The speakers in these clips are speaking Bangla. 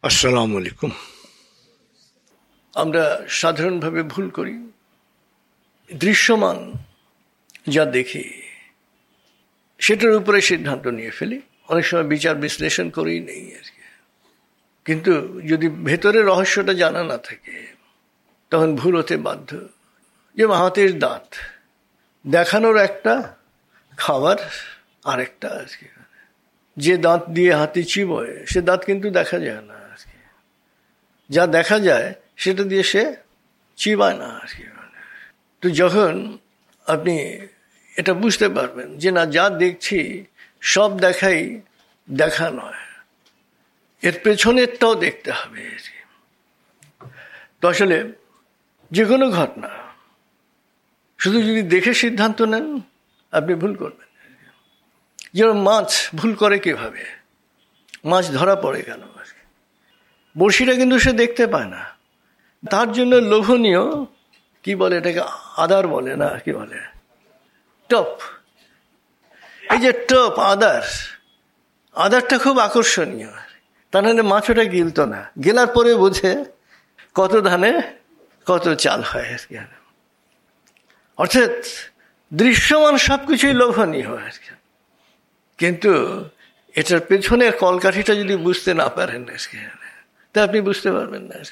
আসসালামু আলাইকুম। আমরা সাধারণভাবে ভুল করি, দৃশ্যমান যা দেখি সেটার উপরে সিদ্ধান্ত নিয়ে ফেলি, অনেক সময় বিচার বিশ্লেষণ করেই নেই আর কি। কিন্তু যদি ভেতরের রহস্যটা জানা না থাকে তখন ভুল হতে বাধ্য। যে হাতের দাঁত দেখানোর একটা, খাবার আরেকটা আর কি। যে দাঁত দিয়ে হাতে চিবোয় সে দাঁত কিন্তু দেখা যায় না আর কি, যা দেখা যায় সেটা দিয়ে সে চিবায় না আর কি। তো যখন আপনি এটা বুঝতে পারবেন যে না, যা দেখছি সব দেখাই দেখা নয়, এর পেছনেরটাও দেখতে হবে। তো আসলে যে কোনো ঘটনা শুধু যদি দেখে সিদ্ধান্ত নেন আপনি ভুল করবেন। যেমন মাছ ভুল করে কিভাবে, মাছ ধরা পড়ে কেন, বড়শিটা কিন্তু সে দেখতে পায় না, তার জন্য লোভনীয় কি বলে এটাকে, আদার বলে না কি বলে, টপ। এই যে টপ, আদারটা খুব আকর্ষণীয়, তা নাহলে মাছ ওটা গিলত না, গেলার পরে বোঝে কত ধানে কত চাল হয় আর কি। অর্থাৎ দৃশ্যমান সবকিছুই লোভনীয় আর কি, কিন্তু এটার পেছনের কলকাঠিটা যদি বুঝতে না পারেন তা আপনি বুঝতে পারবেন না।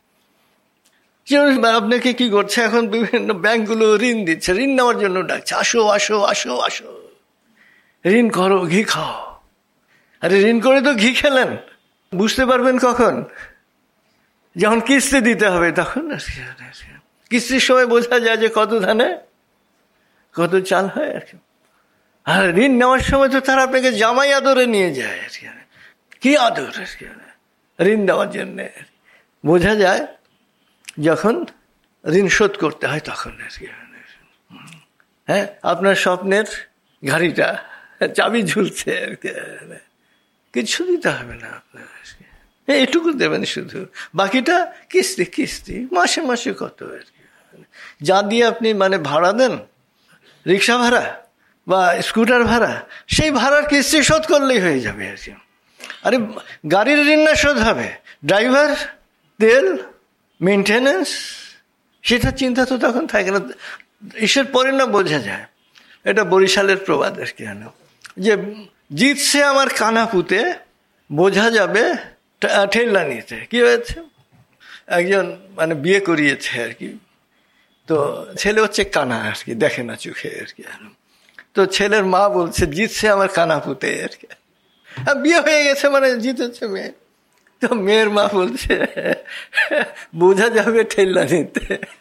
আপনাকে কি করছে, এখন বিভিন্ন ব্যাংকগুলো ঋণ দিচ্ছে, ঋণ নেওয়ার জন্য ডাকছে, আসো আসো আসো আসো, ঋণ করো, ঘি খাও। আরে ঋণ করে তো ঘি খেলেন, বুঝতে পারবেন কখন, যখন কিস্তি দিতে হবে তখন। কিস্তির সময় বোঝা যায় যে কত ধানে কত চাল হয় আর কি। আর ঋণ নেওয়ার সময় তো তারা আপনাকে জামাই আদরে নিয়ে যায় আর কি। কি আদর আর কি ঋণ দেওয়ার জন্য, বোঝা যায় যখন ঋণ শোধ করতে হয় তখন আর কি। হ্যাঁ, আপনার স্বপ্নের গাড়িটা চাবি ঝুলছে আর কি, কিছু দিতে হবে না আপনার, এটুকু দেবেন শুধু, বাকিটা কিস্তি কিস্তি মাসে মাসে কত আর কি। যা দিয়ে আপনি ভাড়া দেন, রিক্সা ভাড়া বা স্কুটার ভাড়া, সেই ভাড়ার কিস্তি শোধ করলেই হয়ে যাবে আর কি। আরে গাড়ির ঋণ না শোধ হবে, ড্রাইভার, তেল, মেনটেন্যান্স, সেটা চিন্তা তো তখন থাকে না। ইসের পরে না বোঝা যায়, এটা বরিশালের প্রবাদ আর কি, যে জিতছে আমার কানা পুঁতে, বোঝা যাবে ঠেলা নিতে। কি হয়েছে, একজন বিয়ে করিয়েছে আর কি, তো ছেলে হচ্ছে কানা আর কি, দেখে না চোখে আর কি। তো ছেলের মা বলছে জিতছে আমার কানা পুঁতে আর কি, বিয়ে হয়ে গেছে জিতেছে মেয়ে। তো মেয়ের মা বলছে বোঝা যাবে ঠেলা নিতে,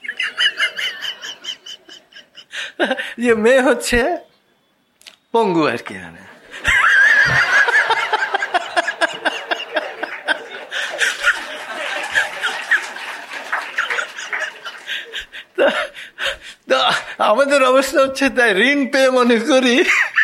যে মেয়ে হচ্ছে পঙ্গু আর কি। আমাদের অবস্থা হচ্ছে তাই, ঋণ পেয়ে মনে করি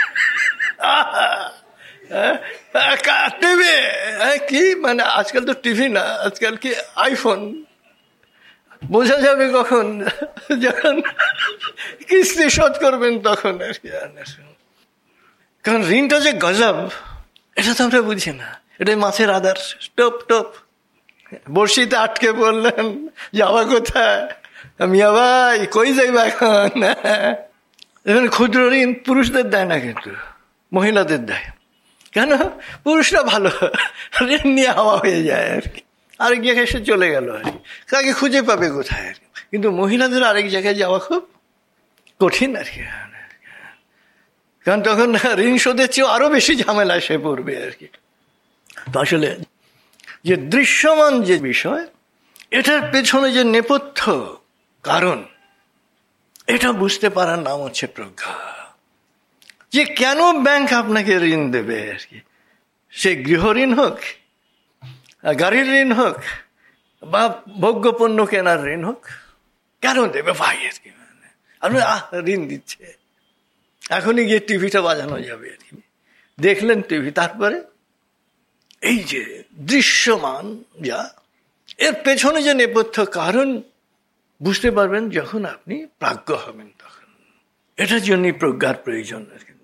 টিভি, কি আজকাল তো টিভি না, আজকাল কি আইফোন। বোঝা যাবে কখন, যখন কিস্তি শোধ করবেন তখন আর কি। কারণ ঋণটা যে গজব, এটা তো আমরা বুঝি না, এটাই মাছের আদার, টপ টপ। বড়শিতে আটকে বললেন যাওয়া কোথায়, মিয়া ভাই কই যাইবা এখন। এখন ক্ষুদ্র ঋণ পুরুষদের দেয় না, কিন্তু মহিলাদের দেয়। কেন, পুরুষরা ভালো, ঋণ নিয়ে হাওয়া হয়ে যায় আর কি, আরেক জায়গায় সে চলে গেল আর কি, কাকে খুঁজে পাবে কোথায় আর কি। কিন্তু মহিলাদের আরেক জায়গায় যাওয়া খুব কঠিন আর কি, কারণ তখন ঋণ শোধের চেয়েও আরো বেশি ঝামেলায় সে পড়বে আর কি। তো আসলে যে দৃশ্যমান যে বিষয়, এটার পেছনে যে নেপথ্য কারণ, এটা বুঝতে পারার নাম হচ্ছে প্রজ্ঞা। যে কেন ব্যাংক আপনাকে ঋণ দেবে আর কি, সে গৃহ ঋণ হোক, গাড়ির ঋণ হোক, বা ভোগ্য পণ্য কেনার ঋণ হোক, কেন দেবে ভাই আর কি। আপনি ঋণ দিচ্ছে, এখনই গিয়ে টিভিটা বাজানো যাবে আর কি, দেখলেন টিভি, তারপরে এই যে দৃশ্যমান যা, এর পেছনে যে নেপথ্য কারণ বুঝতে পারবেন যখন আপনি প্রাজ্ঞ হবেন তখন। এটার জন্যই প্রজ্ঞার প্রয়োজন আর কি।